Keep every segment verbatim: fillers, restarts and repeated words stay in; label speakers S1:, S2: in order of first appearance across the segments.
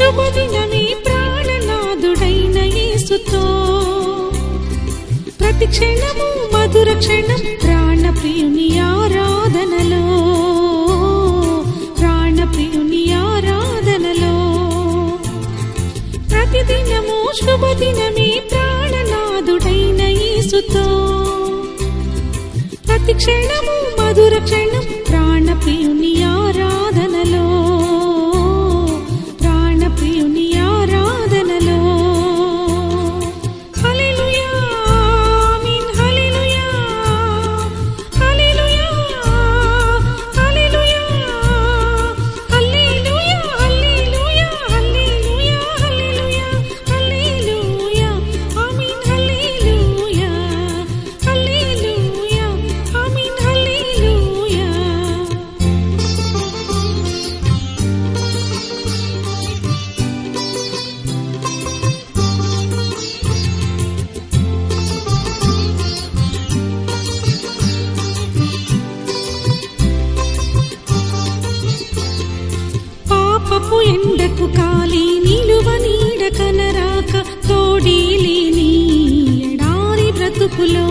S1: శుభదినమే ప్రాణనాథుడైన యేసుతో ప్రతి క్షణము మధుర క్షణం ప్రాణప్రియుని ఆరాధనలో ప్రాణప్రియుని ఆరాధనలో ప్రతిదినము శుభదినమే ప్రాణనాథుడైన యేసుతో ప్రతి క్షణము మధుర క్షణం ప్రాణప్రియుని ఆరాధనలో ప్రాణప్రియుని ఆరాధనలో హల్లెలూయా ఆమేన్ హల్లెలూయా హల్లెలూయా హల్లెలూయా హల్లెలూయా హల్లెలూయా హల్లెలూయా హల్లెలూయా ఆమేన్ హల్లెలూయా హల్లెలూయా ఆమేన్ హల్లెలూయా. పాపపు ఎండకు కాలి నిలువ నీడ కనరాక తోడి లేని ఎడారి బ్రతుకులో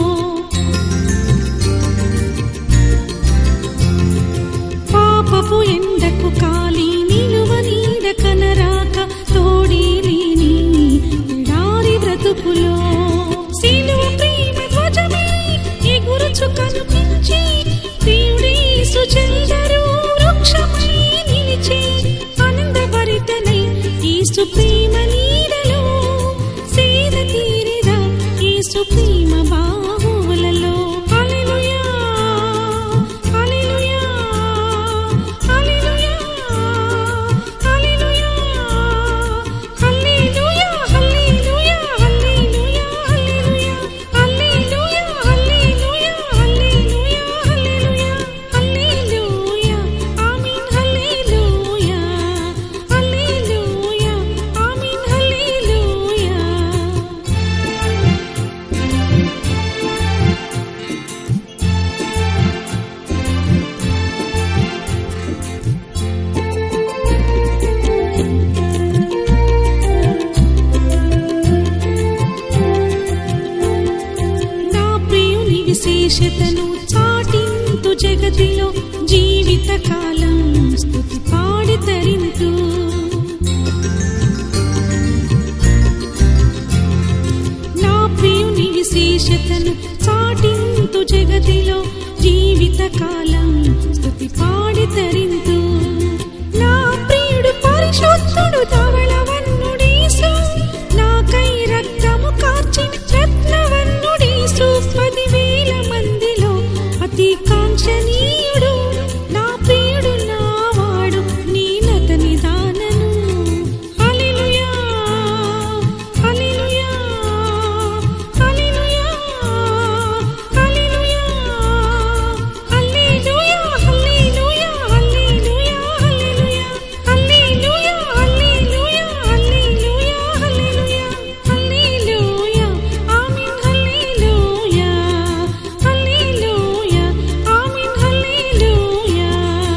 S1: పాపపు ఎండకు కాలి నిలువ నీడ కనరాక తోడి లేని ఎడారి బ్రతుకులో సిలువ ప్రేమ ధ్వజమే ఎగురుచు కనిపించి ప్రియుడేసు చెందరు వృక్షమై నిలిచి ఆనందభరితనై యేసు ప్రేమ నీడలో సేద తీరిదా యేసు ప్రేమ బాహువులలో హల్లెలూయా హల్లెలూయా హల్లెలూయా హల్లెలూయా హల్లెలూయా హల్లెలూయా హల్లెలూయా హల్లెలూయా హల్లెలూయా హల్లెలూయా హల్లెలూయా హల్లెలూయా ఆమేన్ హల్లెలూయా హల్లెలూయా ఆమేన్ హల్లెలూయా. నా ప్రియుని విశేషతను చాటింతు జగతిలో జీవిత కాలం స్తుతి పాడి తరింతు నా ప్రియుని విశేషతను చాటింతు జగతిలో జీవిత కాలం స్తుతి పాడి తరింతు నా ప్రియుడు పరిశుద్ధుడు ధవళవన్నుడీసు నాకై రక్తము కార్చిన రత్నవన్నుడీసు పదివేల మందిలో అతి కాంక్షణీయుడు నా ప్రియుడు నావాడు నేనతని దానను హల్లెలూయా హల్లెలూయా హల్లెలూయా హల్లెలూయా హల్లెలూయా హల్లెలూయా హల్లెలూయా హల్లెలూయా హల్లెలూయా హల్లెలూయా హల్లెలూయా హల్లెలూయా హల్లెలూయా ఆమేన్ హల్లెలూయా హల్లెలూయా ఆమేన్ హల్లెలూయా.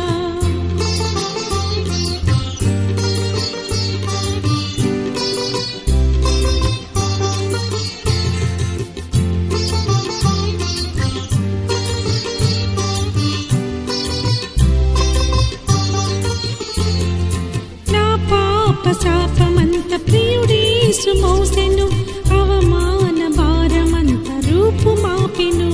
S1: నా పాప శాపమంత ప్రియుడేసు మోసెను అవమాన భారమంత రూపు మాపెను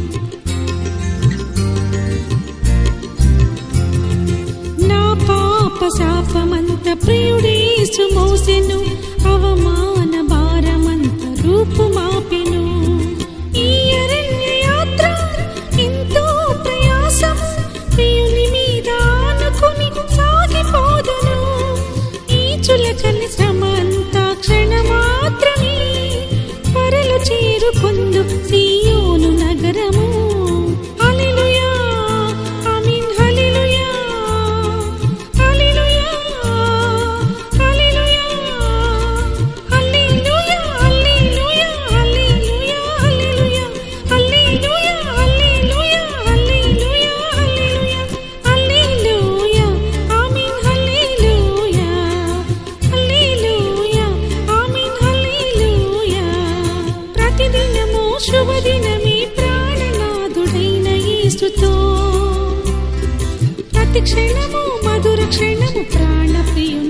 S1: నా పాప శాపమంత ప్రియుడేసు మోసెను అవమాన భారమంత రూపు మాపెను ఈ అరణ్య యాత్ర ఎంతో ప్రయాసం ప్రియుని మీద ఆనుకుని సాగిపోదును ఈ చులకని శ్రమ అంతా క్షణ మాత్రమే పరలు చేరుకొందు సియోను నగరము హల్లెలూయా ఆమేన్ హల్లెలూయా హల్లెలూయా హల్లెలూయా హల్లెలూయా హల్లెలూయా హల్లెలూయా హల్లెలూయా హల్లెలూయా హల్లెలూయా హల్లెలూయా హల్లెలూయా హల్లెలూయా ఆమేన్ హల్లెలూయా ప్రతి క్షణము మధుర క్షణము ప్రాణ ప్రియుని